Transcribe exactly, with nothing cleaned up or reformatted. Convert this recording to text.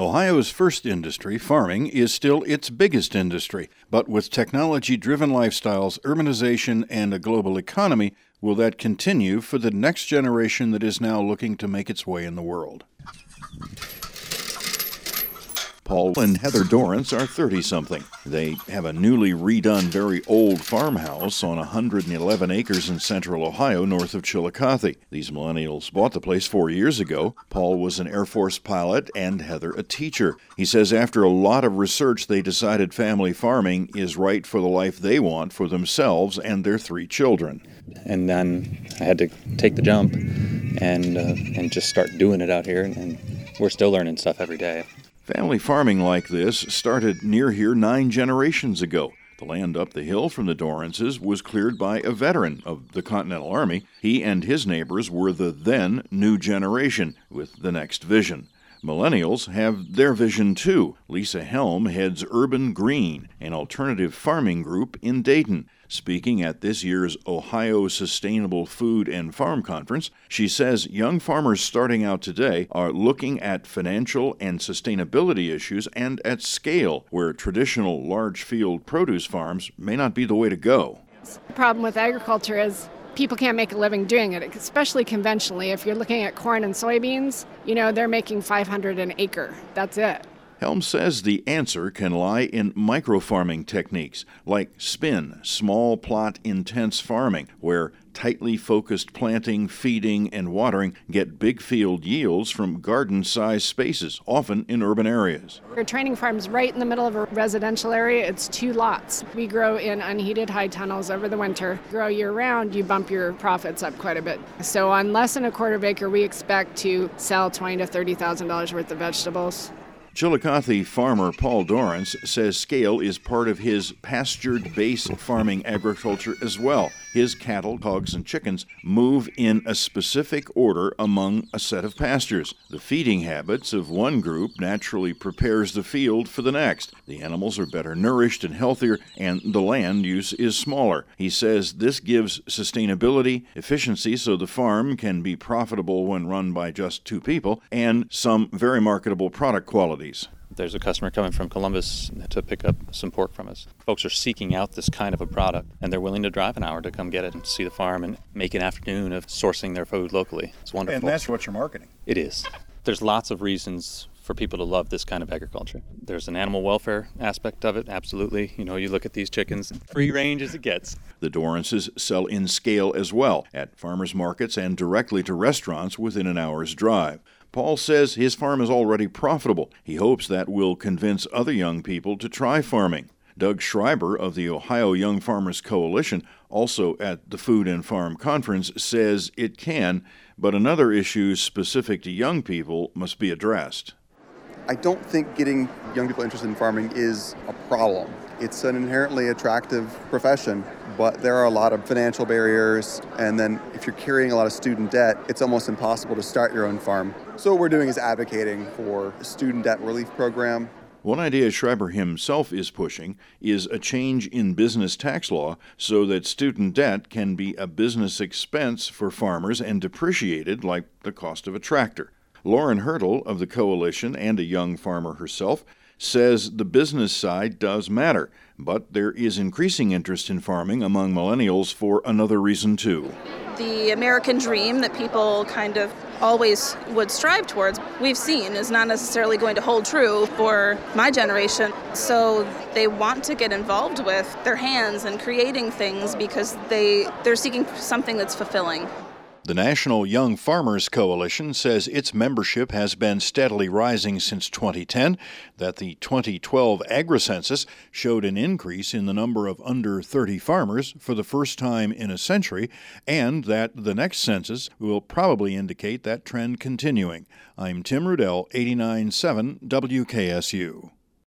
Ohio's first industry, farming, is still its biggest industry, but with technology-driven lifestyles, urbanization, and a global economy, will that continue for the next generation that is now looking to make its way in the world? Paul and Heather Dorrance are thirty-something. They have a newly redone, very old farmhouse on one hundred eleven acres in central Ohio, north of Chillicothe. These millennials bought the place four years ago. Paul was an Air Force pilot and Heather a teacher. He says after a lot of research, they decided family farming is right for the life they want for themselves and their three children. And then I had to take the jump and uh, and just start doing it out here, and we're still learning stuff every day. Family farming like this started near here nine generations ago. The land up the hill from the Dorrances was cleared by a veteran of the Continental Army. He and his neighbors were the then new generation with the next vision. Millennials have their vision too. Lisa Helm heads Urban Green, an alternative farming group in Dayton. Speaking at this year's Ohio Sustainable Food and Farm Conference, she says young farmers starting out today are looking at financial and sustainability issues and at scale, where traditional large field produce farms may not be the way to go. The problem with agriculture is people can't make a living doing it, especially conventionally. If you're looking at corn and soybeans, you know, they're making five hundred an acre. That's it. Helm says the answer can lie in micro-farming techniques like spin, small plot intense farming, where tightly focused planting, feeding, and watering get big field yields from garden-sized spaces, often in urban areas. We're training farms right in the middle of a residential area. It's two lots. We grow in unheated high tunnels over the winter. Grow year-round, you bump your profits up quite a bit. So on less than a quarter of acre, we expect to sell twenty thousand to thirty thousand dollars worth of vegetables. Chillicothe farmer Paul Dorrance says scale is part of his pastured base farming agriculture as well. His cattle, hogs, and chickens move in a specific order among a set of pastures. The feeding habits of one group naturally prepares the field for the next. The animals are better nourished and healthier, and the land use is smaller. He says this gives sustainability, efficiency so the farm can be profitable when run by just two people, and some very marketable product qualities. There's a customer coming from Columbus to pick up some pork from us. Folks are seeking out this kind of a product, and they're willing to drive an hour to come get it and see the farm and make an afternoon of sourcing their food locally. It's wonderful. And that's what you're marketing. It is. There's lots of reasons for people to love this kind of agriculture. There's an animal welfare aspect of it, absolutely. You know, you look at these chickens, free range as it gets. The Dorrances sell in scale as well, at farmers markets and directly to restaurants within an hour's drive. Paul says his farm is already profitable. He hopes that will convince other young people to try farming. Doug Schreiber of the Ohio Young Farmers Coalition, also at the Food and Farm Conference, says it can, but another issue specific to young people must be addressed. I don't think getting young people interested in farming is a problem. It's an inherently attractive profession, but there are a lot of financial barriers, and then if you're carrying a lot of student debt, it's almost impossible to start your own farm. So what we're doing is advocating for a student debt relief program. One idea Schreiber himself is pushing is a change in business tax law so that student debt can be a business expense for farmers and depreciated like the cost of a tractor. Lauren Hurtle of the coalition and a young farmer herself says the business side does matter, but there is increasing interest in farming among millennials for another reason too. The American dream that people kind of always would strive towards, we've seen is not necessarily going to hold true for my generation. So they want to get involved with their hands and creating things because they, they're seeking something that's fulfilling. The National Young Farmers Coalition says its membership has been steadily rising since twenty ten, that the twenty twelve agri-census showed an increase in the number of under thirty farmers for the first time in a century, and that the next census will probably indicate that trend continuing. I'm Tim Rudell, eighty-nine point seven W K S U.